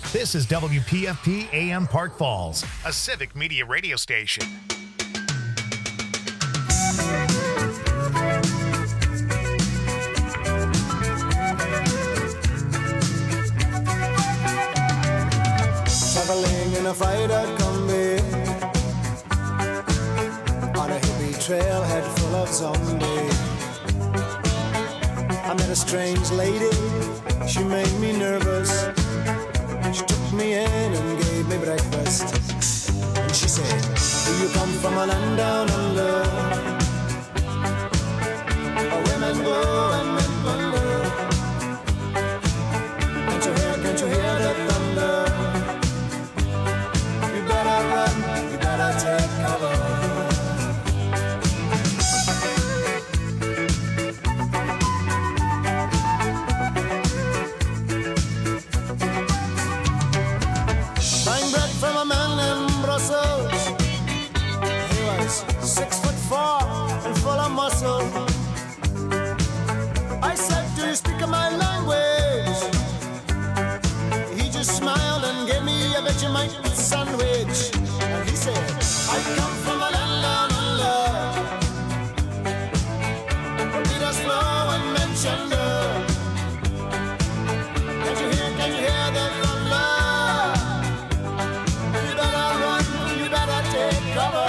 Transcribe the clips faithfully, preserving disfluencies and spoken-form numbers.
This is W P F P A M Park Falls, a civic media radio station. Traveling in a freighter combi on a hippie trailhead full of zombies. I met a strange lady, she made me nervous. She took me in and gave me breakfast. And she said, do you come from a land down under, where women go and men wonder? Can't you hear, can't you hear the thunder? You better run, you better take cover. Six foot four and full of muscle. I said, do you speak my language? He just smiled and gave me a Vegemite sandwich. And he said, I come from a land down under, where Peter's flow and Manchester. Can't you hear, can you hear the thunder? You better run, you better take cover.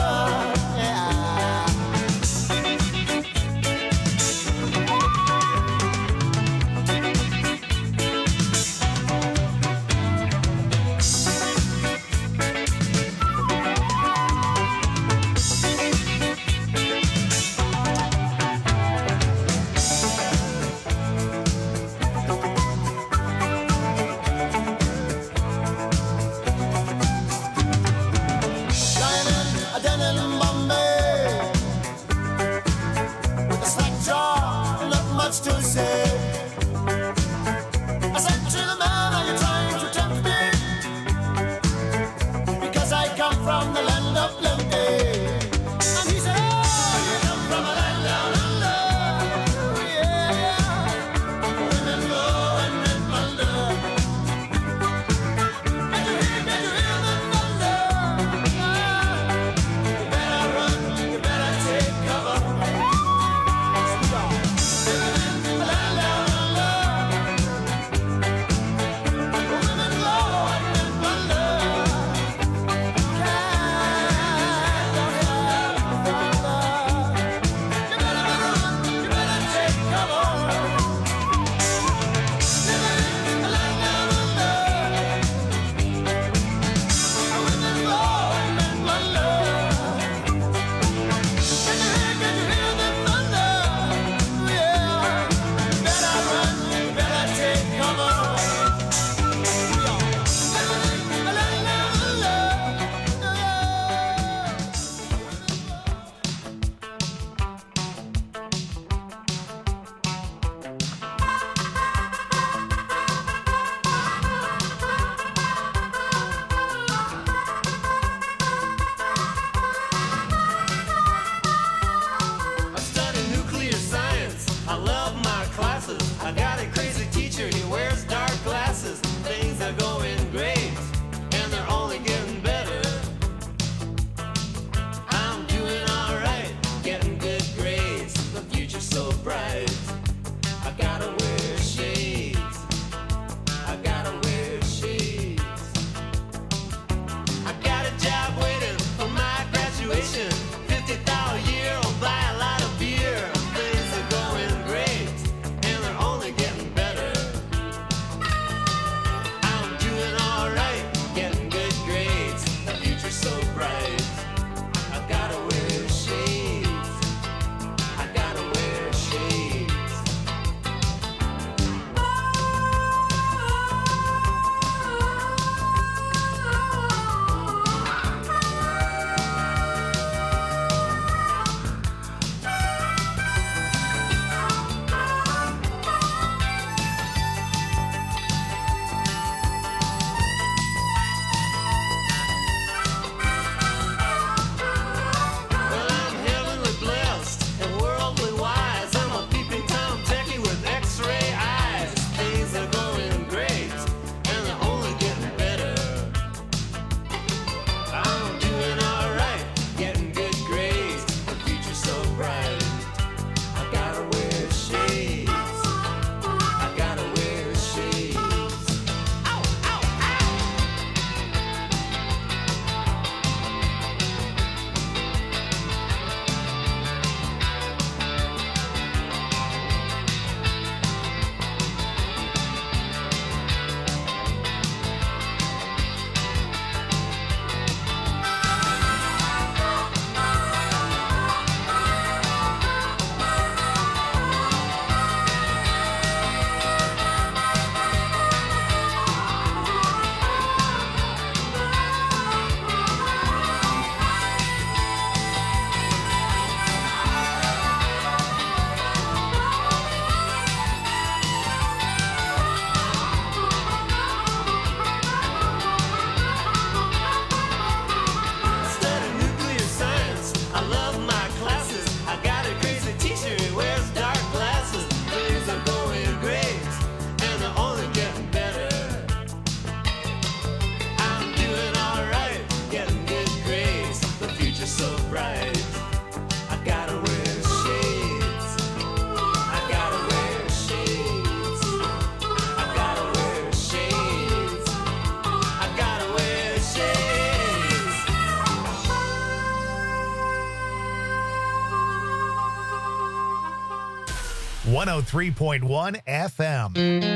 one oh three point one F M.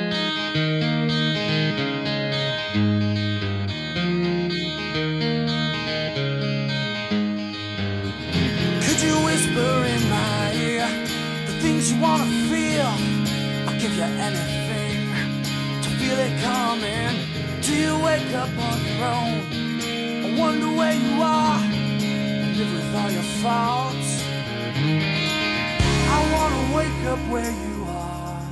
Could you whisper in my ear the things you wanna feel? I'll give you anything to feel it coming. Do you wake up on your own? I wonder where you are. Live with all your faults. I wanna wake up where you are.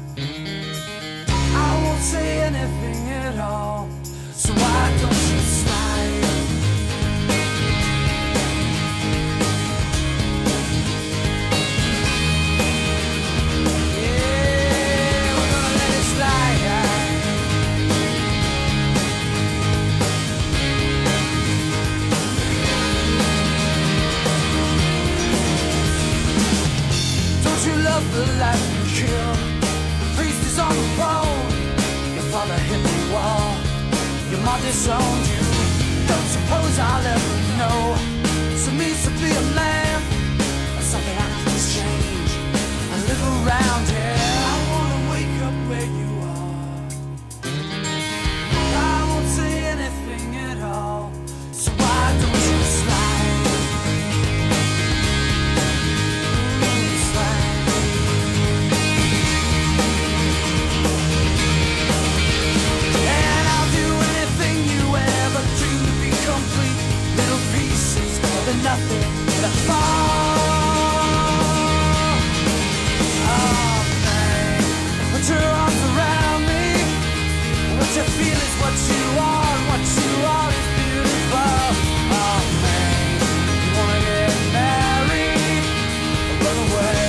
I won't say anything at all. So why don't you slide? Yeah, we're gonna let it slide. Don't you love the life you kill? The priest is on the phone. Your father hit the wall. Your mom disowned you. Don't suppose I'll ever know. So it means to be a man, or something I can change. I live around here. I wanna wake up where you are. I won't say anything at all. So why don't you slide? Slide. And I'll do anything you ever dreamed to be complete. Little pieces of the nothing that fall. Oh man, put your arms around me. What you feel is what you are, and what you are is beautiful. Oh man, you wanna get married or run away?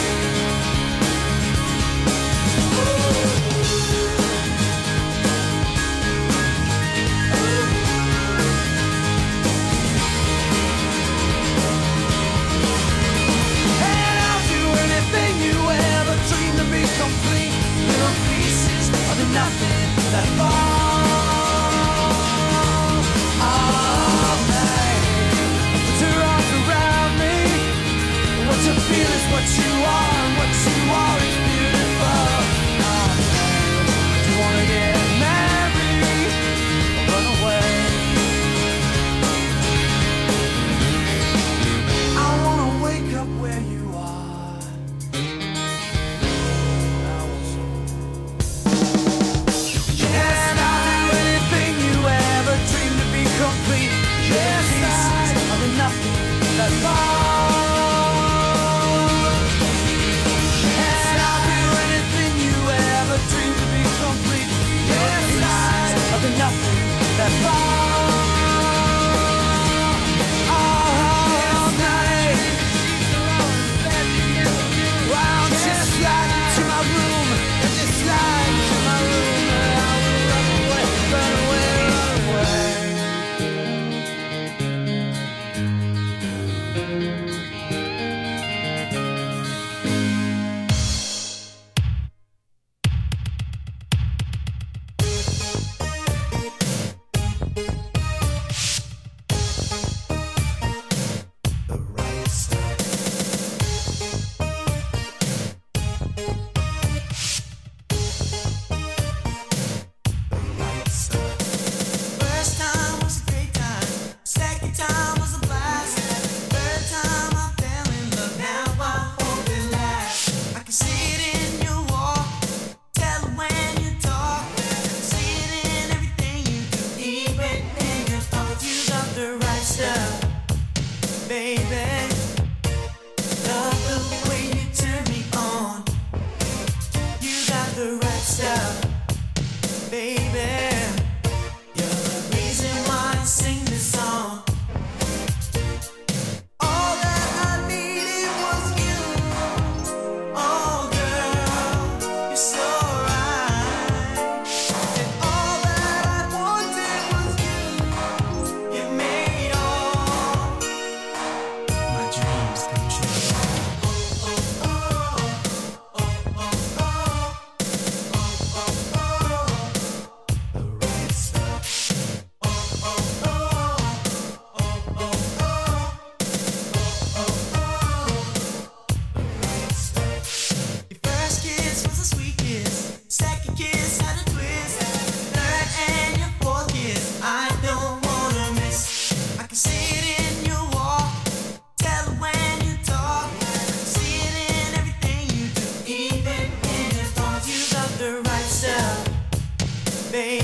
And I'll do anything you ever dreamed to be complete. Little pieces of the nothing that fall. Oh man, put your arms around me. What you feel is what you are, and what you are is beautiful. Oh man, do you wanna get married or run away? I wanna wake up where you are. I want some. And I'll do anything you ever dreamed to be complete. Yes, pieces of the nothing that fall. And I'll do anything you ever dreamed to be complete. Yes, pieces of the nothing that fall. All night. Why don't you slide into my room? And just slide into my room, and I will run away, run away, run away. First time was a great time. Second time was a blast. Third time I fell in love. Now I hope it lasts. I can see it in your walk. Tell it when you talk. See it in everything you do. Even in your thoughts. You got the right stuff, baby. Love the way you turn me on. You got the right stuff, baby. You're the reason why I sing this song. All that I needed was you. Oh girl, you're so right. And all that I wanted was you. You made all my dreams come true. Oh, oh, oh, oh, oh, oh, oh, oh, oh.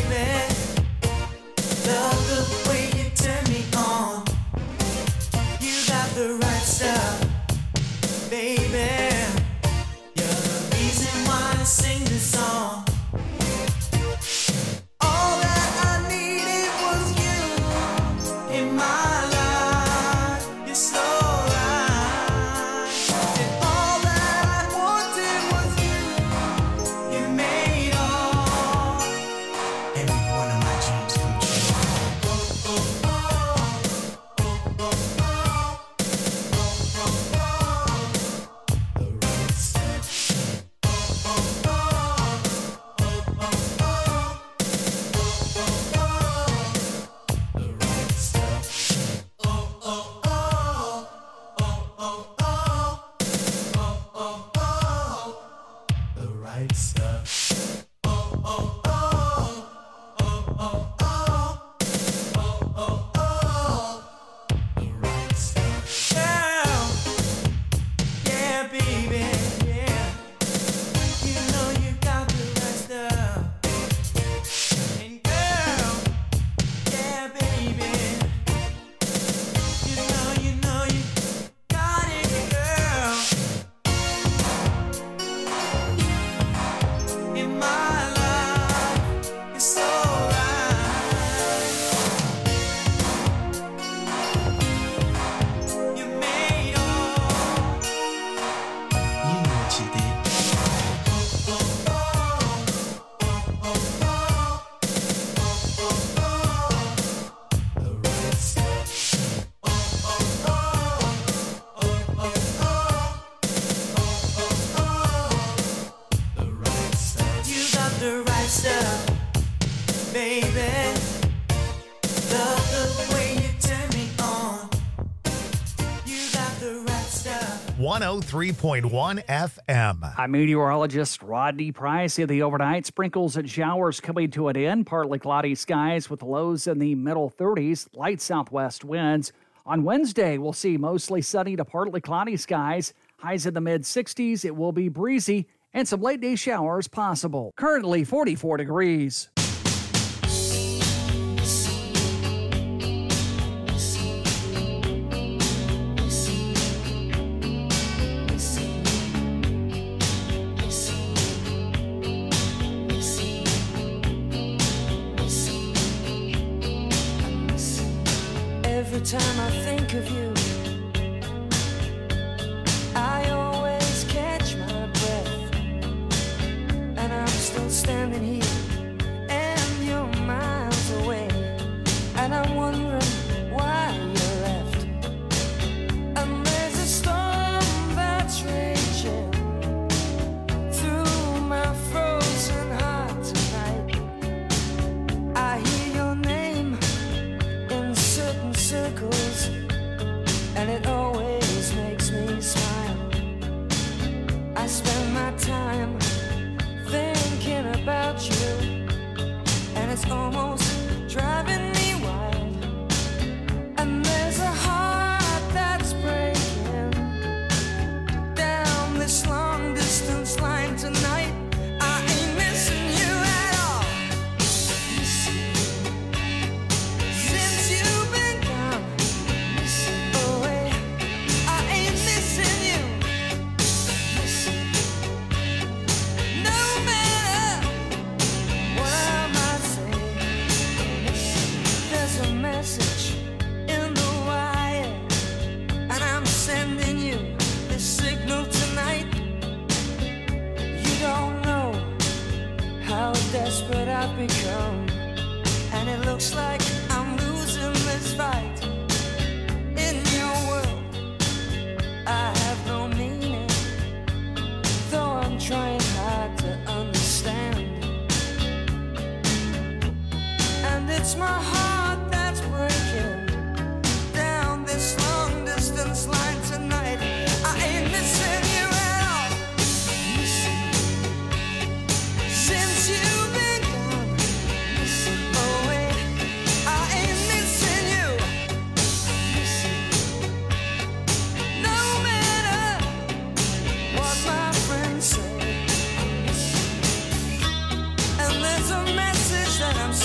one oh three point one F M. I'm meteorologist Rodney Price. In the overnight, sprinkles and showers coming to an end. Partly cloudy skies with lows in the middle thirties, light southwest winds. On Wednesday, we'll see mostly sunny to partly cloudy skies. Highs in the mid sixties. It will be breezy and some late day showers possible. Currently forty-four degrees. Every time I think of you, I always catch my breath, and I'm still standing here, and you're miles away, and I'm wondering why you left. And there's a storm that's raging through my frozen heart tonight. I hear your name in certain circles, and it always makes me smile. I spend my time thinking about you, and it's almost driving me wild. And there's a heart that's breaking down this long distance line tonight. I ain't missing you at all. Since you've been gone away, I ain't missing you. No matter what I might say, there's a message in the wire, and I'm sending you this signal tonight. You don't know how desperate I've become, and it looks like I'm losing this fight. In your world, I have no meaning, though I'm trying hard to understand. And it's my heart that's breaking down this long distance line tonight. I ain't missing you at all. Since you've been gone away, I ain't missing you. No matter what my friends say, and there's a message that I'm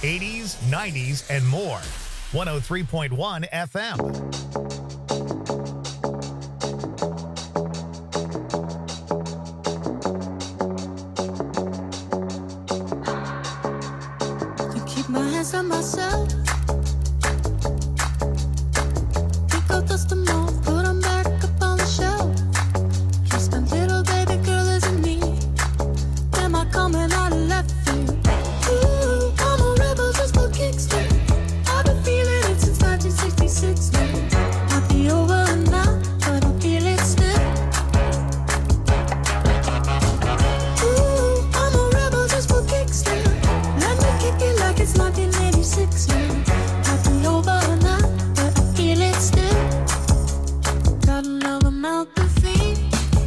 eighties, nineties, and more. one oh three point one F M. My hands on myself. Pick up dust them off, put them back up on the shelf. Kiss my little baby girl isn't me. Am I coming out of left field? Ooh, I'm a rebel just for kicks. I've been feeling it since nineteen sixty-six. Might be over now, but I feel it still. Ooh, I'm a rebel just for kicks. Let me kick it like it's nineteen eighty-six. Might be over now, but I feel it still. Got another mouth to feed.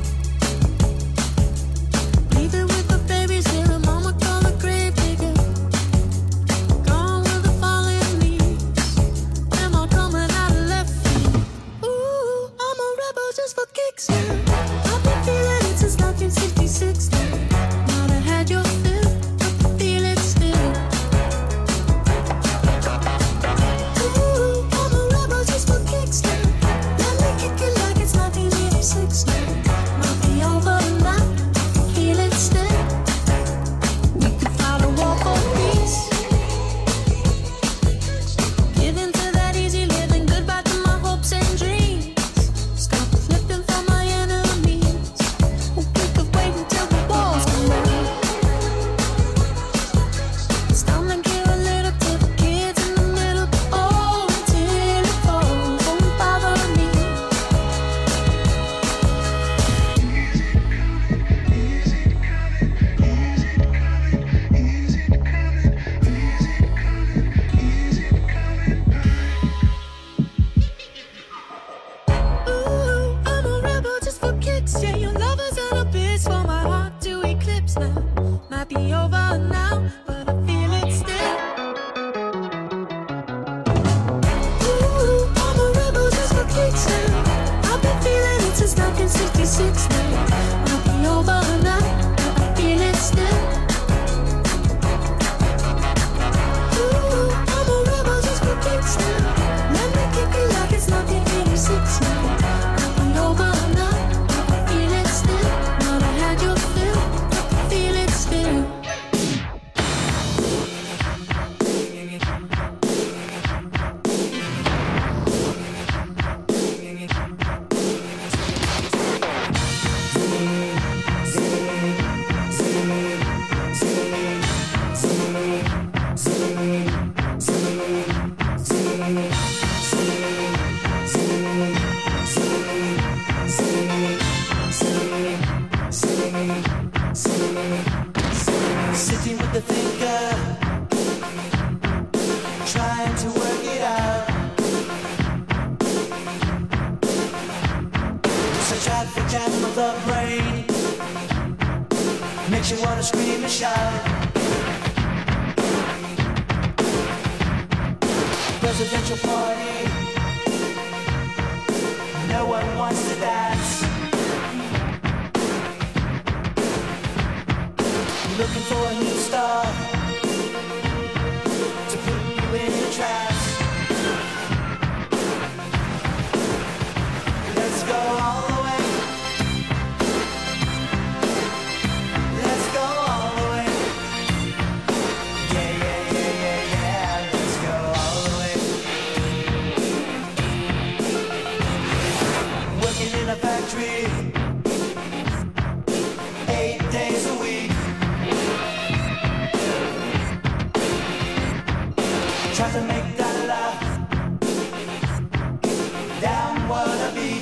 Leaving with the babies here, mama call a grave digger. Gone with the falling leaves. Am I coming out of left field? Ooh, I'm a rebel just for kicks. I've been feeling it since nineteen sixty-six. Might have had your fill, but I feel it still. Ooh, I'm a rebel just for kicks. Let me kick it like it's nineteen eighty-six. Might be over now, feel it still. We could fight a war for peace. Give in to that easy living, goodbye to my hopes and dreams. Stop flipping for my enemies. We could wait until the walls come down. Stop and kill a little to the kids in the middle. Oh, until it falls, won't bother me. Ooh, I'm a rebel just for kicks. Yeah, your lovers and a bitch for my heart to eclipse now. Might be over now, but I feel it still. Ooh, I'm a rebel just for kicks now. I've been feeling it since nineteen sixty-six now. Might be over now, but I feel it still. Ooh, I'm a rebel just for kicks now. Let me kick it like it's nineteen eighty-six now. Might be over now, but I feel it still. Might have had your fill, but I feel it still. Sitting with the thinker, trying to work it out. Such advocate of the brain makes you wanna scream and shout. Presidential party, no one wants to dance. Looking for a new star to put you in a trance. Let's go all the way. Let's go all the way. Yeah, yeah, yeah, yeah, yeah. Let's go all the way. Working in a factory, eight days a week. Try to make that laugh downward a beat.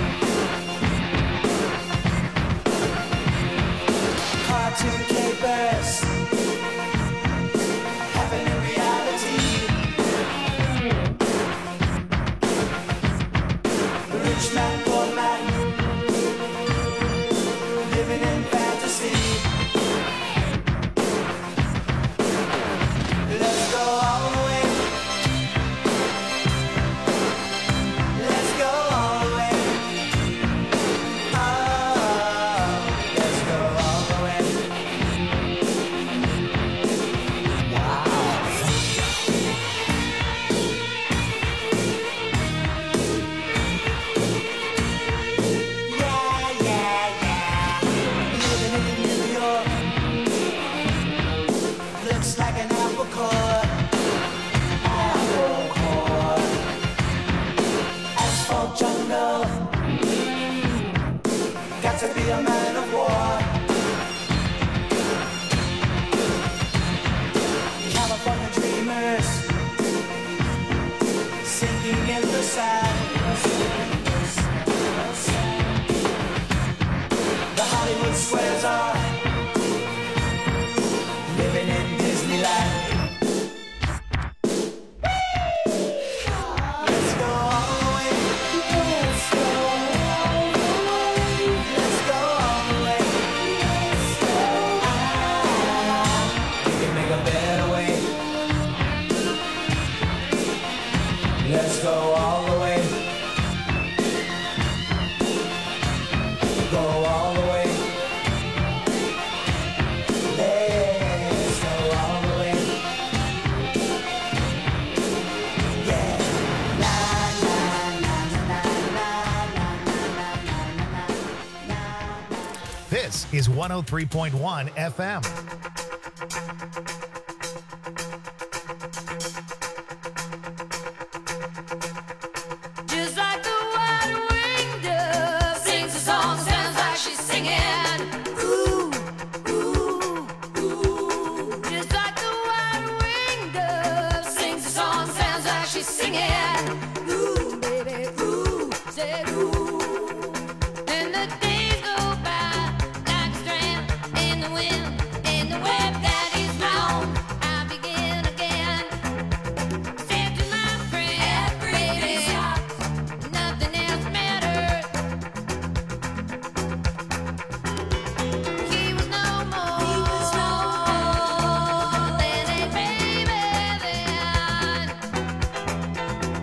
Cartoon capers happen in reality. Rich man, poor man, living in fantasy. Let's go all the way. is one oh three point one F M. Just like the white-winged dove sings a song, sounds like she's singing. Ooh, ooh, ooh. Just like the white-winged dove sings a song, sounds like she's singing. Ooh, baby, ooh, say ooh. And the days go by like a strand in the wind, in the web that is round. I begin again. Said to my friend, baby, nothing else mattered. He was no more, he was no more than a baby then.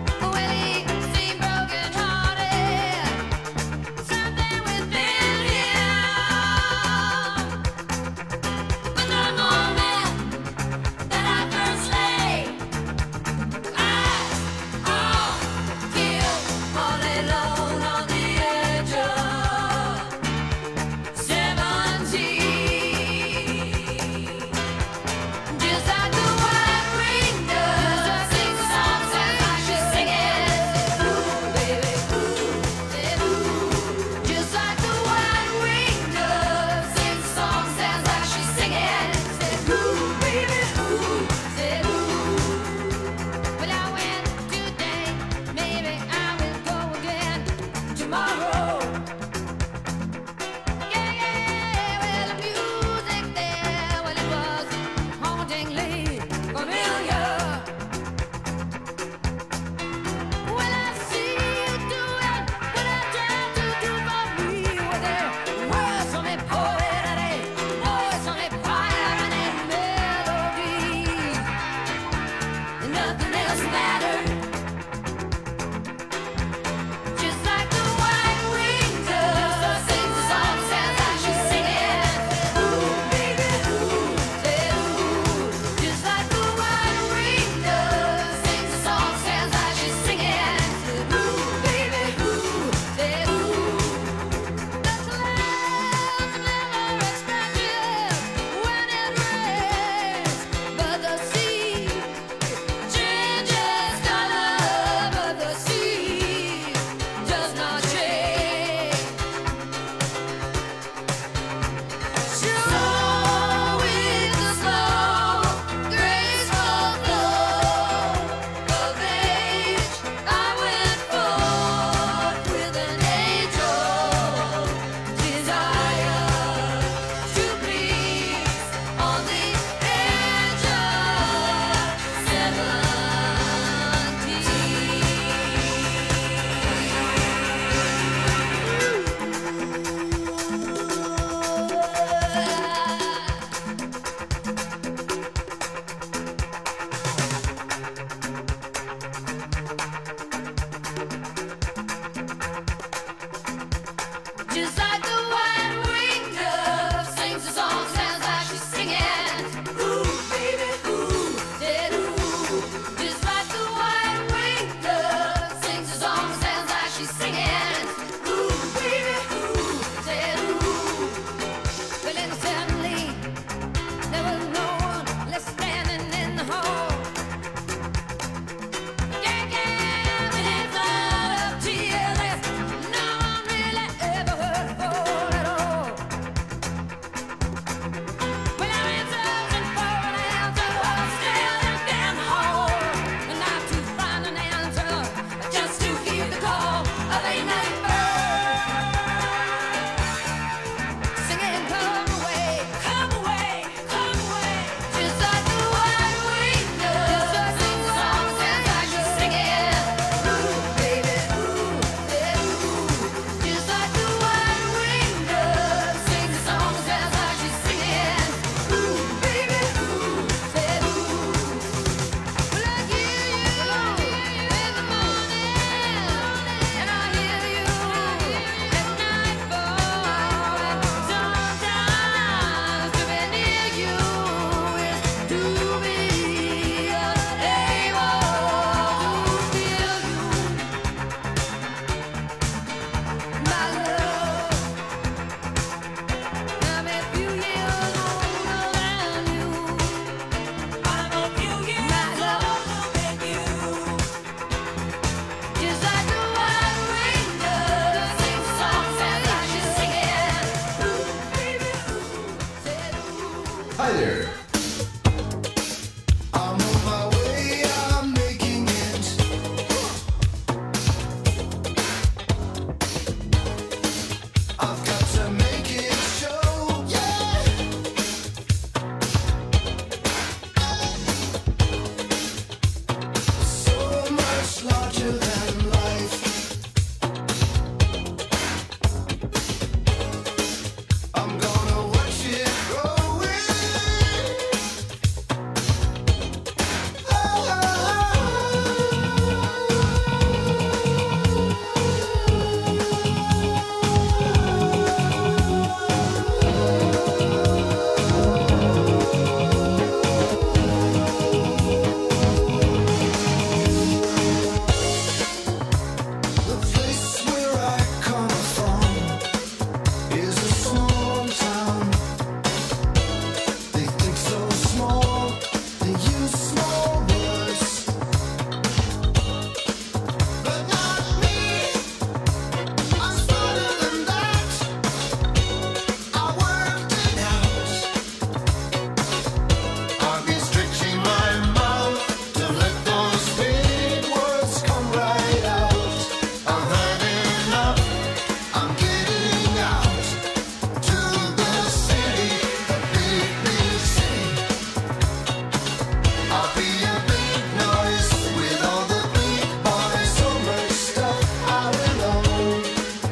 I'll be a big noise with all the big boys. So much stuff I will own.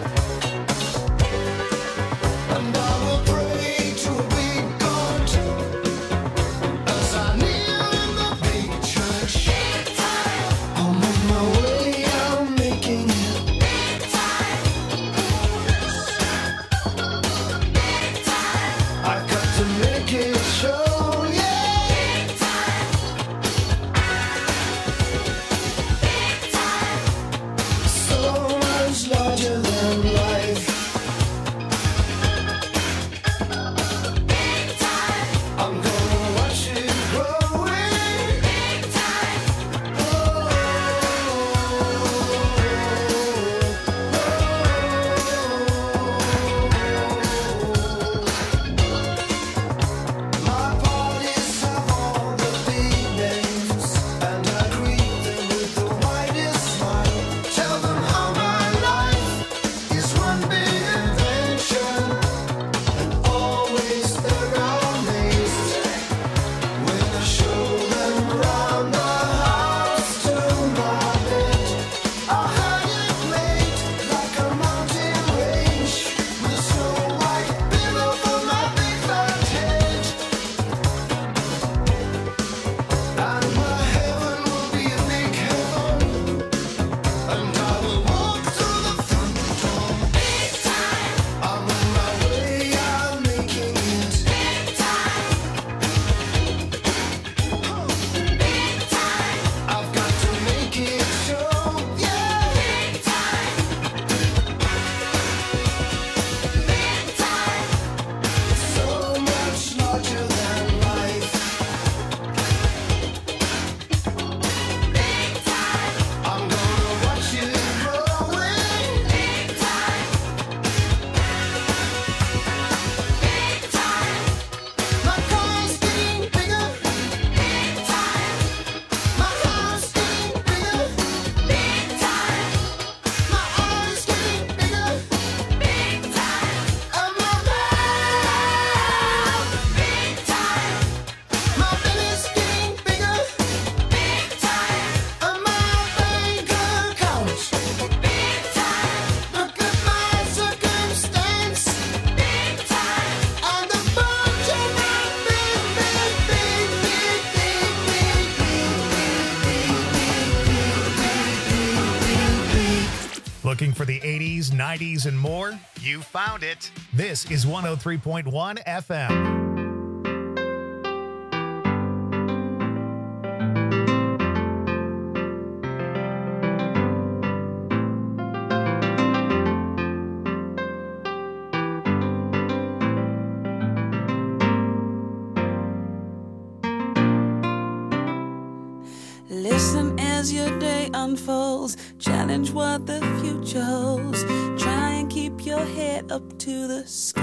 And I will pray to a big God as I kneel in the big church. I'm on my way, I'm making it. I've got to make it show, yeah. So much larger than life. I'm gonna watch it growing. My parties have all the big names, and I greet them with the widest smile. Tell them how my life is one big adventure, and always they're amazed when I show them round the house to my bed. I had it made like a mountain range with a snow white pillow for my big fat head. And my heaven will be a big heaven, and I will walk through the front door. I'm on my way, I'm making it. I've got to make it show, yeah. So much larger than life. I'm gonna watch it growing. My car's getting bigger. My house getting bigger. My eyes getting bigger. And my mouth. My belly's getting bigger. And my bank account. Look at my circumstance. And the bunch of my big, big, big, big, big, big, Looking for the eighties, nineties, and more? You found it. This is one oh three point one F M. Listen as your day unfolds. Challenge what the future holds. Try and keep your head up to the sky.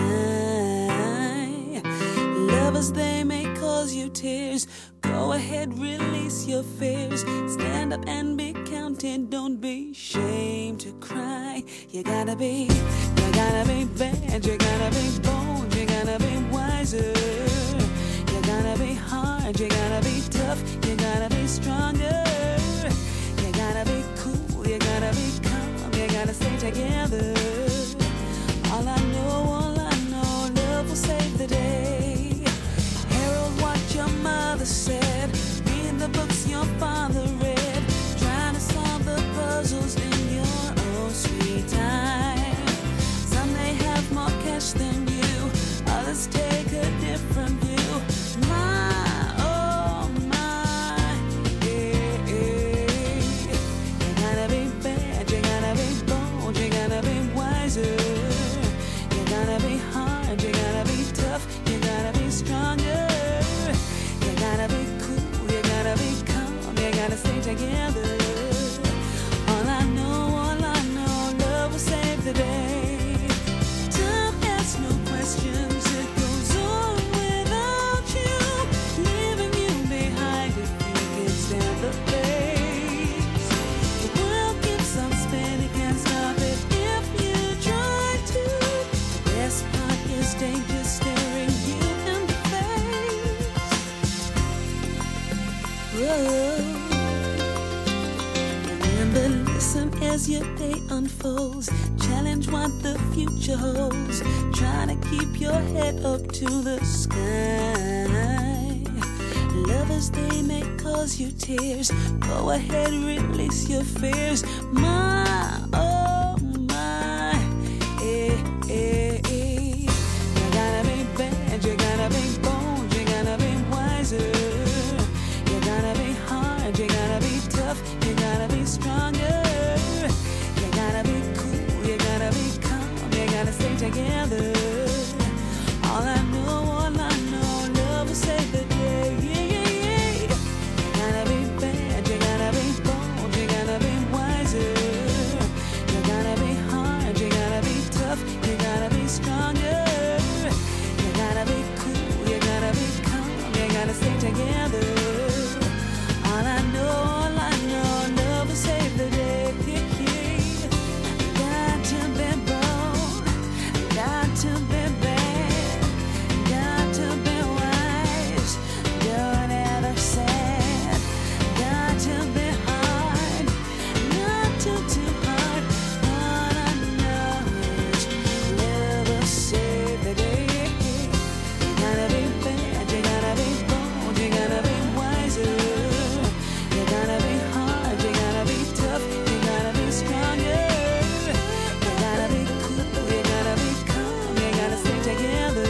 Lovers, they may cause you tears. Go ahead, release your fears. Stand up and be counted. Don't be ashamed to cry. You gotta be, you gotta be bad. You gotta be bold. You gotta be wiser. You gotta be hard, you gotta be tough, you gotta be stronger. You gotta be cool, you gotta be calm, you gotta stay together. All I know, all I know, love will save the day. Herald what your mother said, read the books your father read, trying to solve the puzzles in your own sweet time. Some may have more cash than you, others take a different view. My, oh my, Whoa. Remember, listen as your day unfolds. Challenge what the future holds. Try to keep your head up to the sky. Lovers, they may cause you tears. Go ahead, release your fears. My, oh my, eh, eh, eh. You gotta be bad, you gotta be bold, you gotta be wiser. You gotta be hard, you gotta be tough, you gotta be stronger. You gotta be cool, you gotta be calm, you gotta stay together. All I know, all I know, love will save the day. Yeah, yeah, yeah. You gotta be bad, you gotta be bold, you gotta be wiser. You gotta be hard, you gotta be tough, you gotta be stronger. You gotta be cool, you gotta be calm, you gotta stay together. All I know, all I know, love will save the day. Yeah, yeah. Got to be bold, got to be bad, got to be wise. Don't ever sad, got to be hard, not too too hard. All I know is love will save the day. You gotta be bad, you gotta be bold, you gotta be wiser. You gotta be hard, you gotta be tough, you gotta be stronger. You gotta be cool, you gotta be calm, you gotta stay together.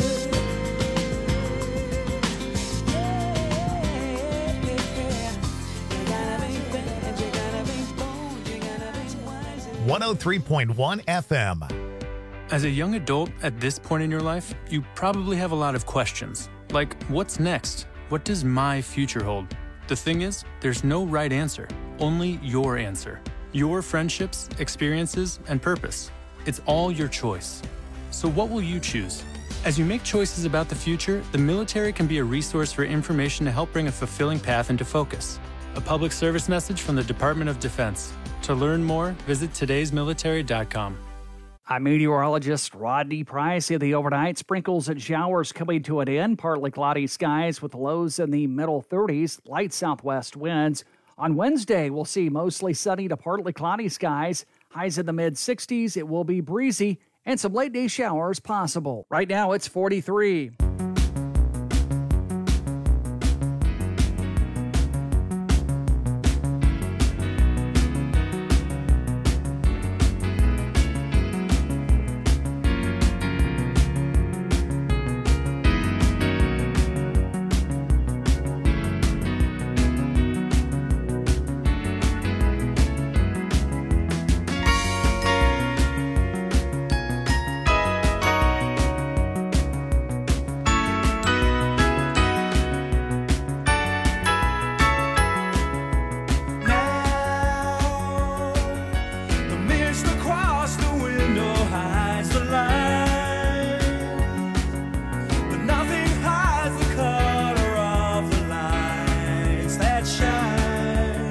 You gotta be bad, you gotta be bold, you gotta be wiser. one oh three point one F M. As a young adult at this point in your life, you probably have a lot of questions. Like, what's next? What does my future hold? The thing is, there's no right answer, only your answer. Your friendships, experiences, and purpose. It's all your choice. So what will you choose? As you make choices about the future, the military can be a resource for information to help bring a fulfilling path into focus. A public service message from the Department of Defense. To learn more, visit todays military dot com. I'm meteorologist Rodney Price. In the overnight, sprinkles and showers coming to an end. Partly cloudy skies with lows in the middle thirties, light southwest winds. On Wednesday, we'll see mostly sunny to partly cloudy skies. Highs in the mid sixties. It will be breezy and some late day showers possible. Right now, it's forty-three. The mist across the window hides the light, but nothing hides the color of the lights that shine.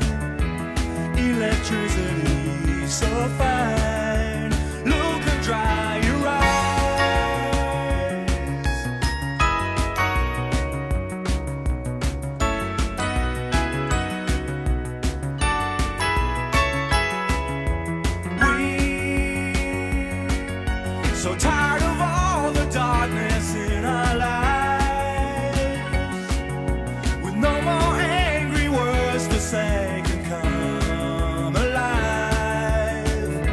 Electricity so fine, look and dry your eyes. We so tired of all the darkness in our lives, with no more angry words to say can come alive.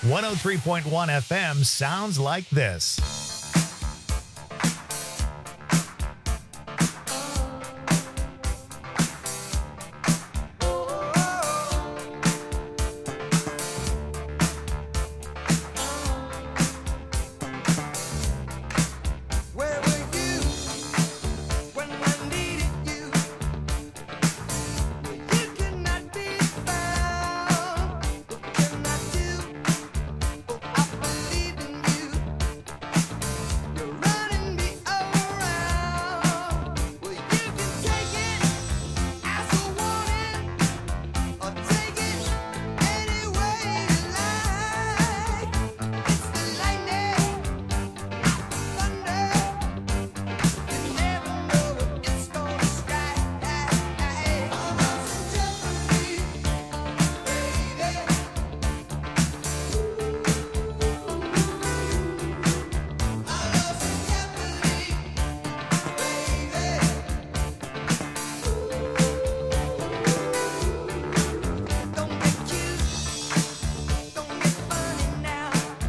one oh three point one F M sounds like this. Where were you when I needed you? You cannot be found. What can I do? Oh, I believe in you. You're running me around. Well, you can take it as a warning, or take it any way you like. It's the lightning, thunder. You never know what it's gonna strike. All those in jeopardy, baby. All those in jeopardy, baby. Don't get cute, don't get funny now.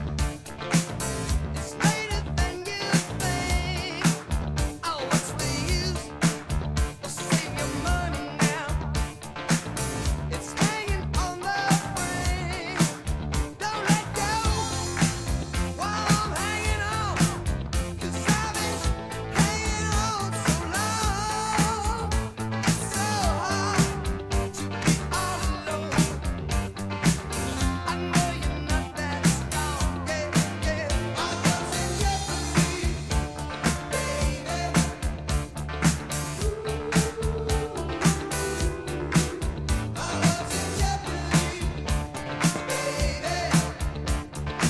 It's later than you think. Oh, what's the use? Well, save your money now. It's hanging on the frame. Don't let go while I'm hanging on. 'Cause I've been hanging on so long. It's so hard to be all alone. I know you're not that strong, yeah, yeah. All those in jeopardy, baby. All those in jeopardy, baby.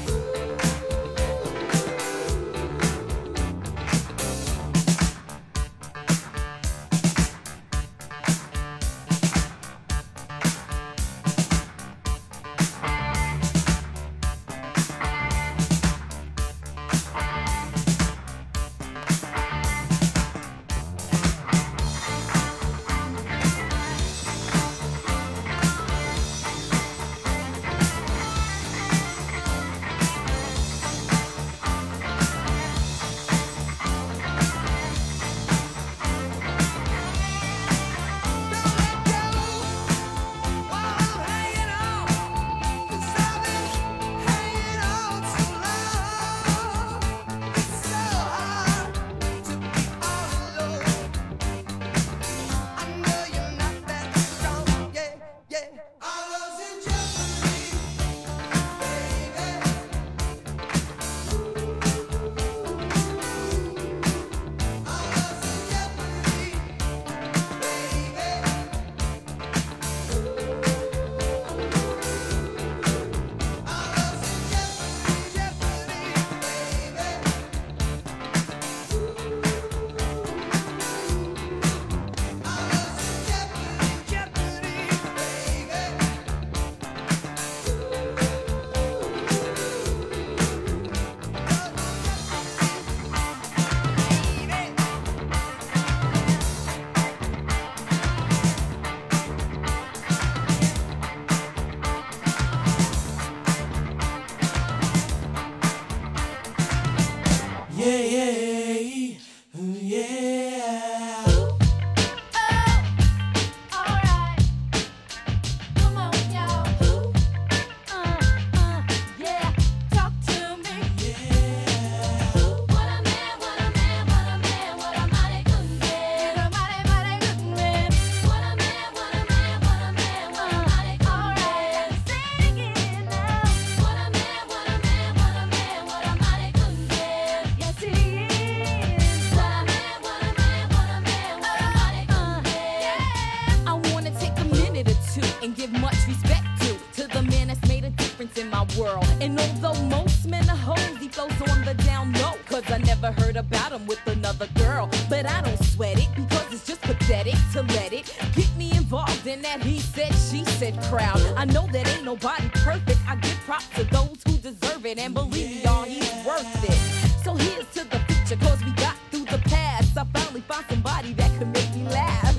Don't let go while I'm hanging on. 'Cause I've been hanging on so long. It's so hard to be all alone. I know you're not that strong, yeah, yeah. All those in jeopardy, baby. All those in jeopardy, baby. All those in jeopardy, Yeah, yeah, yeah. Alright, come on, y'all. Uh, uh, yeah, talk to me. What a man, what a man, what a man, what a mighty good man. What a mighty, mighty good man. What a man, what a man, what a man, what a mighty good man. Alright, say it again now. What a man, what a man, what a man, what a mighty good man. Yes, he is. What a man, what a man, what a man, what a mighty good man. I wanna take a minute or two and give much respect to to the man that's made a difference in my world. And although most men are hoes, he flows on the down low. Cause I never heard about him with another girl. But I don't sweat it because it's just pathetic to let it get me involved in that he said, she said crowd. I know that ain't nobody perfect. I give props to those who deserve it. And believe me, y'all, he's worth it. So here's to the future, cause we got through the past. I finally found somebody that could make me laugh.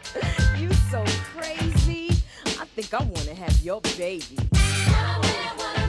You so crazy. I think I wanna have your baby. What a man, what a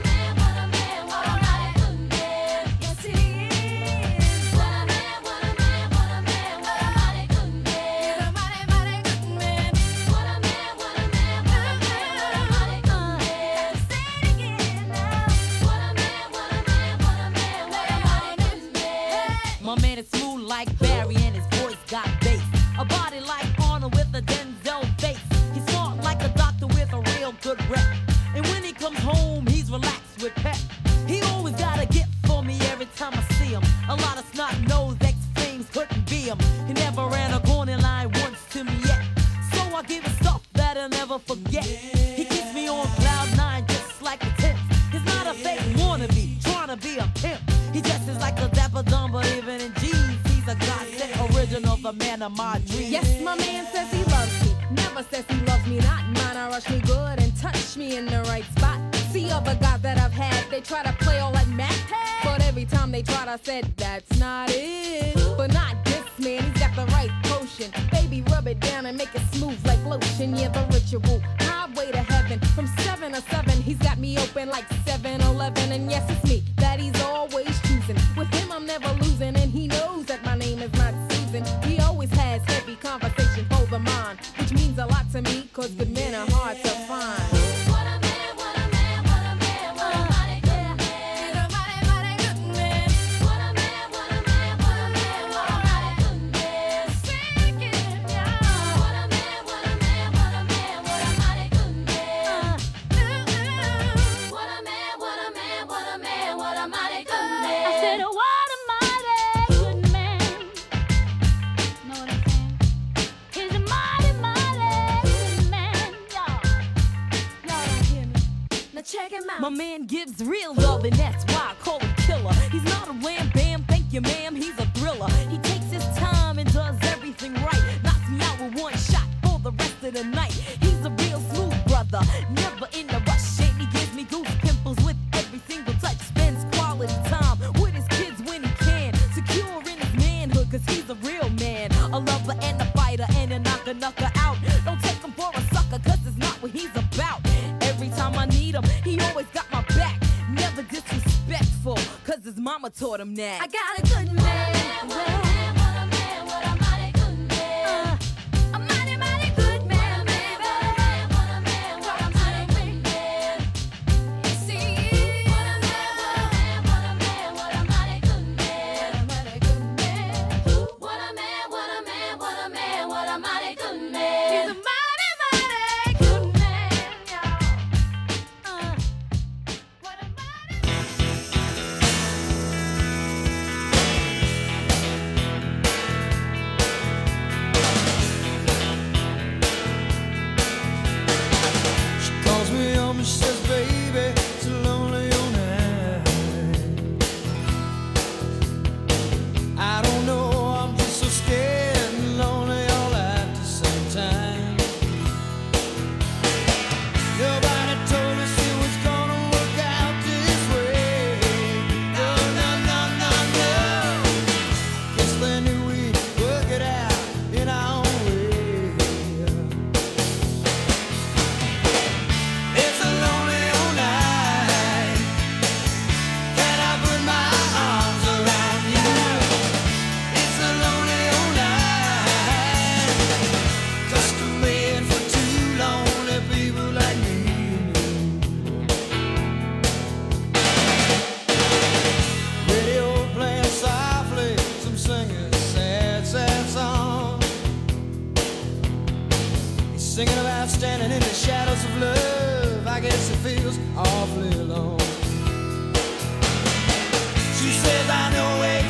I'll never forget. He keeps me on cloud nine just like a tent. He's not a fake wannabe, trying to be a pimp. He dresses like a dapper dumb, but even in jeans, he's a godsend original, the man of my dreams. Yes, my man says he loves me. Never says he loves me not. Mine, I rush me good and touch me in the right spot. See other guys that I've had, they try to play all like Mac. But every time they tried, I said, that's not it. But not this man, he's got the right potion. Baby, rub it down and make it smooth like lotion. Yeah, the ritual, highway to heaven. From seven to seven, he's got me open like seven eleven. And yes, it's me that he's always choosing. With him, I'm never losing. And he knows that my name is not Susan. He always has heavy conversation for the mind, which means a lot to me, cause good men are hard to find. My man gives real love, and that's why I call him killer. He's not a wham bam, thank you ma'am, he's a thriller. He takes his time and does everything right. Knocks me out with one shot for the rest of the night. He's a real smooth brother, never in a rush. And he gives me goose pimples with every single touch. Spends quality time with his kids when he can. Secure in his manhood, cause he's a real man. A lover and a fighter and a knocker knocker out. Don't take him for a sucker, cause it's not what he's about. Every time I need him, he always got my back. Never disrespectful, cause his mama taught him that. I got a good man. What a man, what a man, what a mighty good man. Uh, a mighty, mighty good man, baby. What a man, what a man, what a mighty good man. You see, what a man, what a man, what a man, what a mighty good man. What a mighty good man. What a man, what a man, what a man, what a mighty good man. He's a mighty, mighty good man, y'all. Uh, what a She calls me home and says, baby, it's a lonely old night. I don't know, I'm just so scared and lonely all at the same time. Nobody told us it was gonna work out this way. No, no, no, no, no. Guess they knew we'd work it out in our own way. It's a lonely old night. Can I put my arms around you? It's a lonely old night. Custom made for two lonely people like me and you. Radio playing softly, some singing sad, sad song. He's singing about standing in the shadows of love. I guess it feels awfully alone. She says, I know where